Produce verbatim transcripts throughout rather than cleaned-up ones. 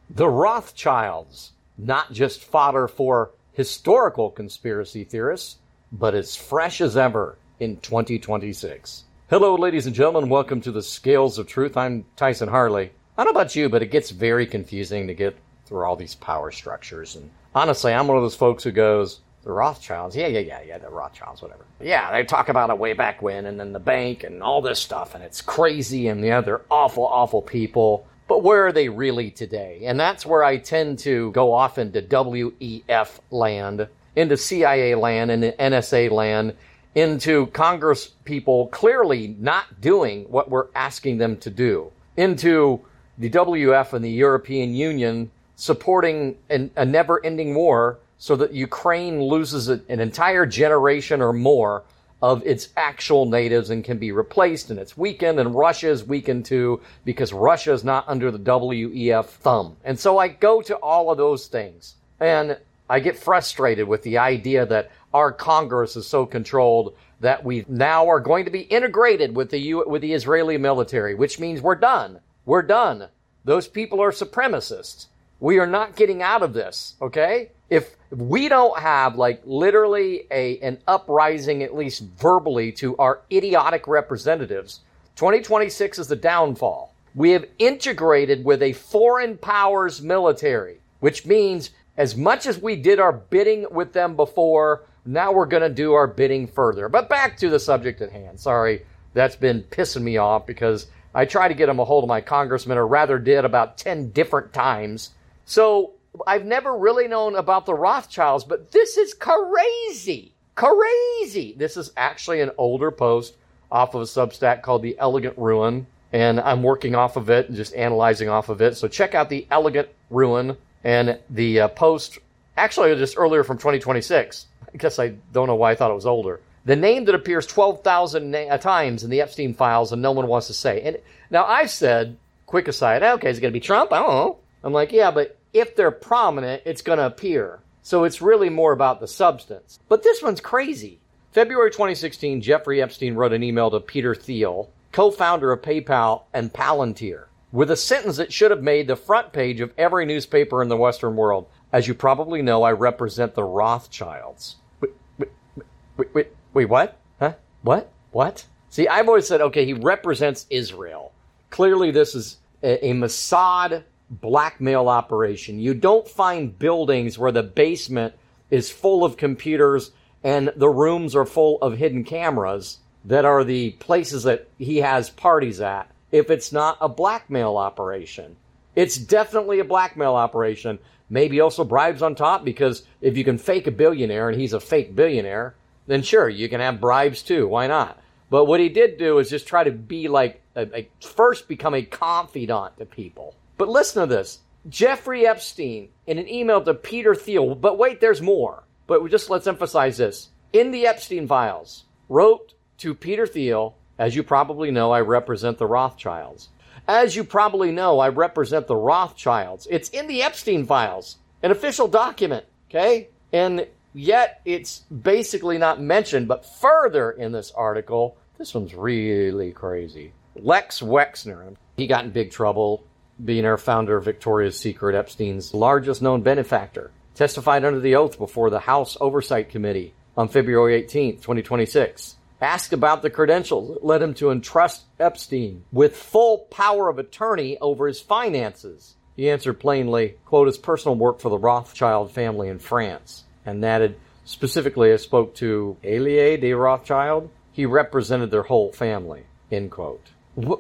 The Rothschilds, not just fodder for historical conspiracy theorists, but as fresh as ever in twenty twenty-six. Hello, ladies and gentlemen. Welcome to the Scales of Truth. I'm Tyson Harley. I don't know about you, but it gets very confusing to get through all these power structures. And honestly, I'm one of those folks who goes, the Rothschilds, yeah, yeah, yeah, yeah, the Rothschilds, whatever. Yeah, they talk about it way back when, and then the bank and all this stuff, and it's crazy, and yeah, they're awful, awful people. But where are they really today? And that's where I tend to go off into W E F land, into C I A land, into N S A land, into Congress people clearly not doing what we're asking them to do, into the W F and the European Union supporting an, a never-ending war so that Ukraine loses a, an entire generation or more of its actual natives and can be replaced, and it's weakened, and Russia is weakened too because Russia is not under the W E F thumb. And so I go to all of those things, and I get frustrated with the idea that our Congress is so controlled that we now are going to be integrated with the U- with the Israeli military, which means we're done. We're done. Those people are supremacists. We are not getting out of this, okay? If we don't have, like, literally a an uprising, at least verbally, to our idiotic representatives, twenty twenty-six is the downfall. We have integrated with a foreign powers military, which means as much as we did our bidding with them before, now we're going to do our bidding further. But back to the subject at hand. Sorry, that's been pissing me off because I tried to get them a hold of my congressman, or rather did about ten different times. So I've never really known about the Rothschilds, but this is crazy. Crazy. This is actually an older post off of a Substack called The Elegant Ruin, and I'm working off of it and just analyzing off of it. So check out The Elegant Ruin and the uh, post, actually just earlier from twenty twenty-six. I guess I don't know why I thought it was older. The name that appears twelve thousand na- times in the Epstein files and no one wants to say. And now I've said, quick aside, okay, is it going to be Trump? I don't know. I'm like, yeah, but if they're prominent, it's going to appear. So it's really more about the substance. But this one's crazy. February twenty sixteen, Jeffrey Epstein wrote an email to Peter Thiel, co-founder of PayPal and Palantir, with a sentence that should have made the front page of every newspaper in the Western world. As you probably know, I represent the Rothschilds. Wait, wait, wait, wait, wait what? Huh? What? What? See, I've always said, okay, he represents Israel. Clearly, this is a, a Mossad blackmail operation. You don't find buildings where the basement is full of computers and the rooms are full of hidden cameras that are the places that he has parties at if it's not a blackmail operation. It's definitely a blackmail operation. Maybe also bribes on top, because if you can fake a billionaire and he's a fake billionaire, then sure, you can have bribes too. Why not? But what he did do is just try to be like, a, a, first become a confidant to people. But listen to this. Jeffrey Epstein, in an email to Peter Thiel, but wait, there's more. But just let's emphasize this. In the Epstein files, wrote to Peter Thiel, as you probably know, I represent the Rothschilds. As you probably know, I represent the Rothschilds. It's in the Epstein files, an official document, okay? And yet it's basically not mentioned, but further in this article, this one's really crazy. Lex Wexner, he got in big trouble. Billionaire founder of Victoria's Secret, Epstein's largest known benefactor, testified under the oath before the House Oversight Committee on February eighteenth, twenty twenty-six. Asked about the credentials that led him to entrust Epstein with full power of attorney over his finances. He answered plainly, quote, his personal work for the Rothschild family in France. And added, specifically, I spoke to Elie de Rothschild. He represented their whole family, end quote. Wh-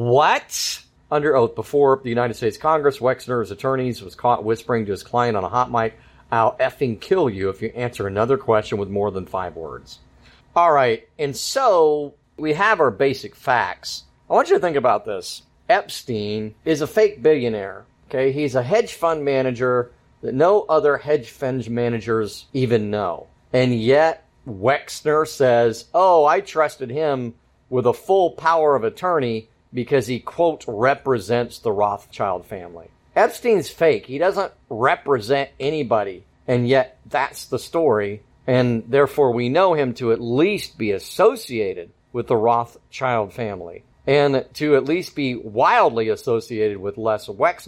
what? Under oath before the United States Congress, Wexner's attorneys was caught whispering to his client on a hot mic, I'll effing kill you if you answer another question with more than five words. All right, and so we have our basic facts. I want you to think about this. Epstein is a fake billionaire, okay? He's a hedge fund manager that no other hedge fund managers even know. And yet, Wexner says, oh, I trusted him with a full power of attorney because he, quote, represents the Rothschild family. Epstein's fake. He doesn't represent anybody. And yet, that's the story. And therefore, we know him to at least be associated with the Rothschild family. And to at least be wildly associated with Les Wexner,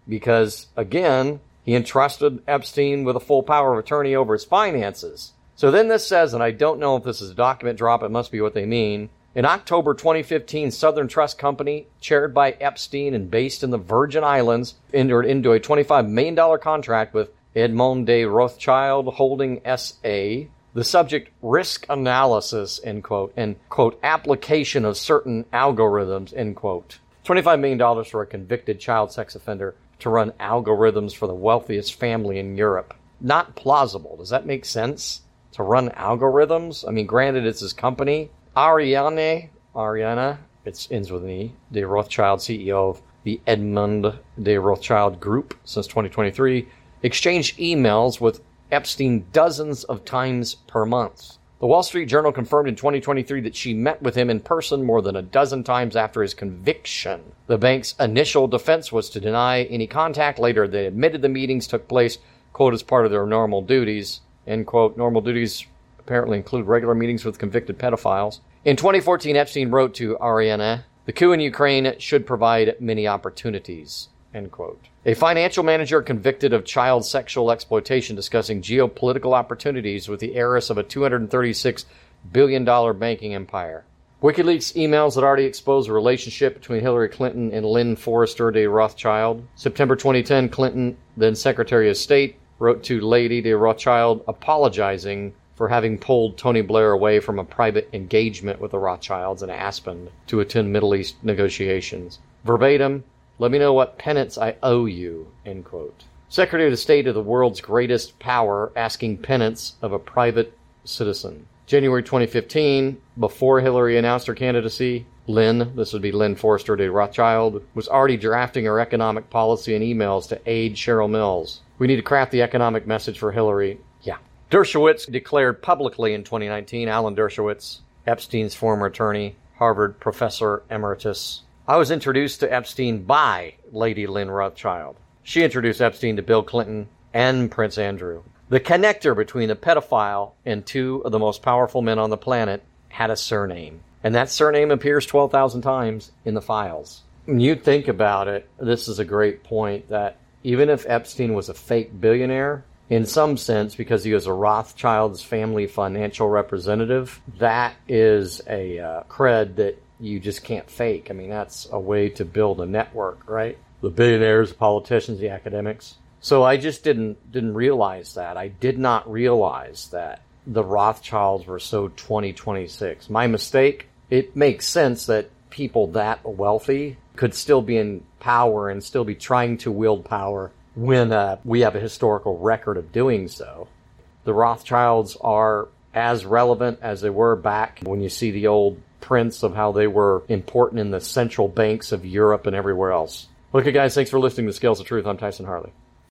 because, again, he entrusted Epstein with a full power of attorney over his finances. So then this says, and I don't know if this is a document drop, it must be what they mean, in October twenty fifteen, Southern Trust Company, chaired by Epstein and based in the Virgin Islands, entered into a twenty-five million dollars contract with Edmond de Rothschild Holding S A The subject, risk analysis, end quote, and, quote, application of certain algorithms, end quote. twenty-five million dollars for a convicted child sex offender to run algorithms for the wealthiest family in Europe. Not plausible. Does that make sense? To run algorithms? I mean, granted, it's his company. Ariane, Ariana, it ends with an E, de Rothschild, C E O of the Edmond de Rothschild Group since twenty twenty-three, exchanged emails with Epstein dozens of times per month. The Wall Street Journal confirmed in twenty twenty-three that she met with him in person more than a dozen times after his conviction. The bank's initial defense was to deny any contact. Later, they admitted the meetings took place, quote, as part of their normal duties, end quote. Normal duties apparently include regular meetings with convicted pedophiles. In twenty fourteen, Epstein wrote to Ariana, the coup in Ukraine should provide many opportunities, end quote. A financial manager convicted of child sexual exploitation discussing geopolitical opportunities with the heiress of a two hundred thirty-six billion dollars banking empire. WikiLeaks emails that already exposed a relationship between Hillary Clinton and Lynn Forrester de Rothschild. September twenty ten, Clinton, then Secretary of State, wrote to Lady de Rothschild apologizing for having pulled Tony Blair away from a private engagement with the Rothschilds in Aspen to attend Middle East negotiations. Verbatim, let me know what penance I owe you, end quote. Secretary of State of the world's greatest power asking penance of a private citizen. January twenty fifteen, before Hillary announced her candidacy, Lynn, this would be Lynn Forrester de Rothschild, was already drafting her economic policy and emails to aid Cheryl Mills. We need to craft the economic message for Hillary. Yeah. Dershowitz declared publicly in twenty nineteen, Alan Dershowitz, Epstein's former attorney, Harvard professor emeritus. I was introduced to Epstein by Lady Lynn Rothschild. She introduced Epstein to Bill Clinton and Prince Andrew. The connector between the pedophile and two of the most powerful men on the planet had a surname. And that surname appears twelve thousand times in the files. When you think about it, this is a great point that even if Epstein was a fake billionaire, in some sense, because he was a Rothschild's family financial representative, that is a uh, cred that you just can't fake. I mean, that's a way to build a network, right? The billionaires, the politicians, the academics. So I just didn't didn't realize that. I did not realize that the Rothschilds were so twenty twenty-six. My mistake. It makes sense that people that wealthy could still be in power and still be trying to wield power when uh, we have a historical record of doing so. The Rothschilds are as relevant as they were back when you see the old prints of how they were important in the central banks of Europe and everywhere else. Okay, guys, thanks for listening to Scales of Truth. I'm Tyson Harley.